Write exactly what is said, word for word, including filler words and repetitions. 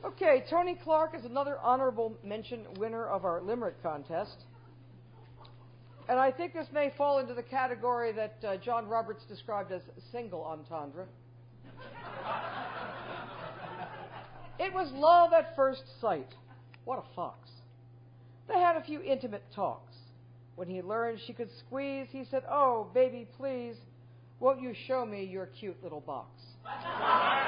Okay, Tony Clark is another honorable mention winner of our Limerick contest. And I think this may fall into the category that uh, John Roberts described as single entendre. It was love at first sight. What a fox. They had a few intimate talks. When he learned she could squeeze, he said, "Oh, baby, please, won't you show me your cute little box?"